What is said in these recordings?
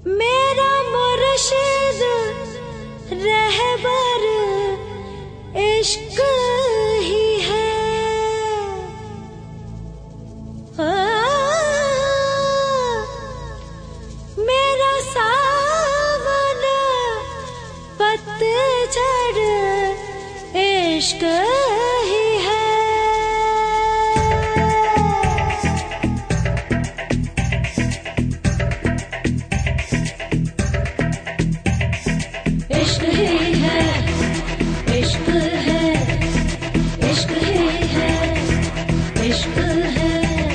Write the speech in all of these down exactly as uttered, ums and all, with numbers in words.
मेरा मुर्शिद रहबर इश्क ही है। आ, मेरा सावन पतझड़ इश्क ही है। इश्क ही है, इश्क है, इश्क ही है, इश्क है।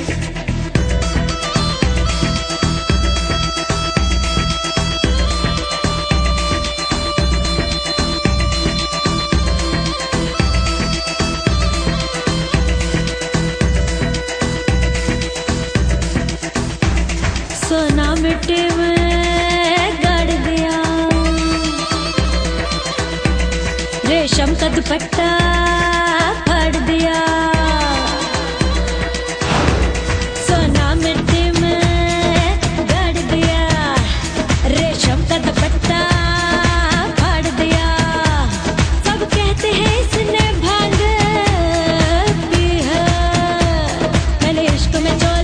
सोना मिट्टी में गड़ दिया, रेशम का दुपट्टा फाड़ दिया। सोना मिट्टी में गड़ दिया, रेशम का दुपट्टा फाड़ दिया। सब कहते हैं इसने भांग पी है, मैंने इश्क में चोरी